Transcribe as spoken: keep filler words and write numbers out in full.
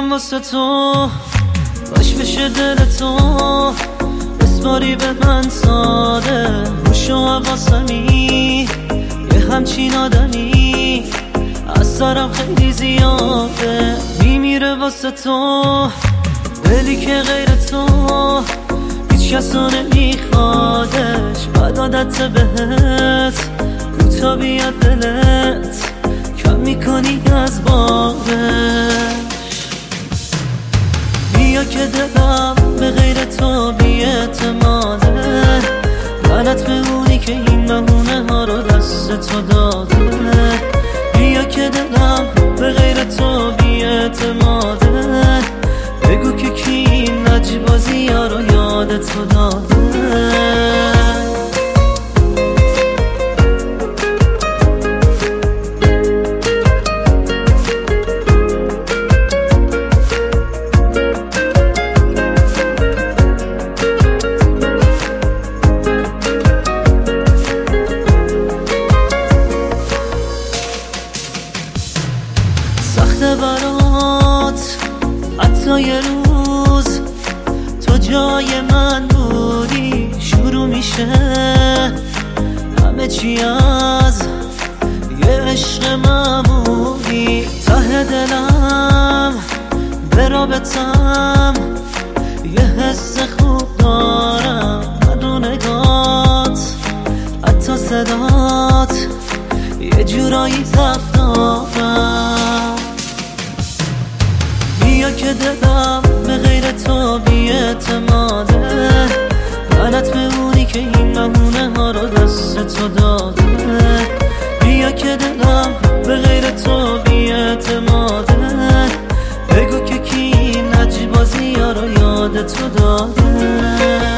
میمیرم واسه تو، باش بشه دل تو بسپاری به من ساده. روش و حواسمی یه همچین آدمی از سرم خیلی زیاده. میمیره واسه تو دلی که غیر تو هیچ کسا نمیخوادش. بد عادت بهت کوتا بیاد دلت کم میکنی از بارش. بیا که دلم به غیر تو بی اعتماده، لعنت به اونی که این بهونه ها رو دست تو داده. بیا که دلم به غیر تو بی اعتماده، بگو که کی این لجبازی ها رو یاد تو داده. سخته برات حتی یه روز تو جای من بودی، شروع میشه همه چی از یه عشق معمولی. ته دلم به رابطم یه حس خوب دارم، من رو نگات حتی صدات یه جورایی تفت دارم. بیا که دلم به غیر تو بی اعتماده، لعنت به اونی که این بهونه ها رو دست تو داده. بیا که دلم به غیر تو بی اعتماده، بگو که کی این لجبازی ها رو یاد تو داده.